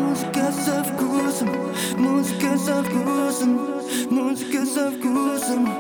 Музыка со вкусом, музыка со вкусом, музыка со вкусом.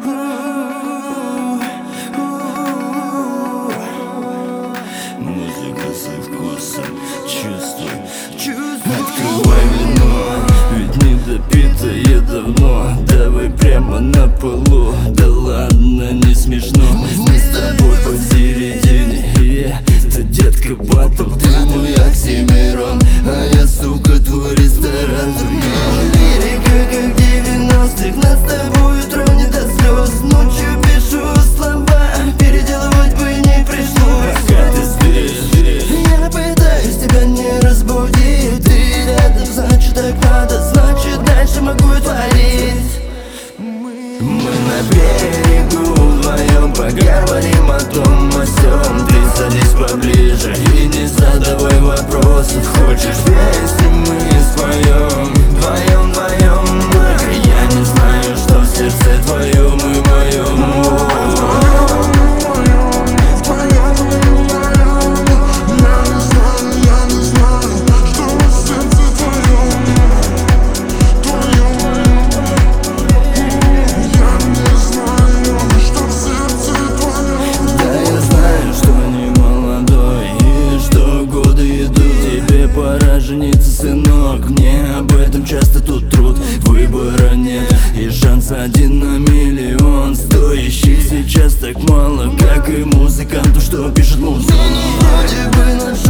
Музыка со вкусом, чувствуй. Открывай вино, ведь не допитое давно. Давай прямо на полу, да ладно, не смешно. Мы с тобой посередине, ты, детка, батл, ты мой Оксимирон, а я, сука, твой ресторан. Лирика как 90-х, нас с тобой тронет до слез. Ночью пишу слова, переделывать бы не пришлось. Пока ты спишь, я пытаюсь тебя не разбудить. Ты рядом, значит так надо, значит дальше могу и творить. мы на берегу вдвоем поговорим о том, о сём. Ты садись поближе и не задавай вопросов. Хочешь песни, мы споем вдвоем, я не знаю, что в сердце твоем и моем. Пора жениться, сынок, мне об этом часто тут труд. Выбора нет и шанс 1 на миллион. Стоящих сейчас так мало, как и музыканту, что пишет музыку. Вроде бы наш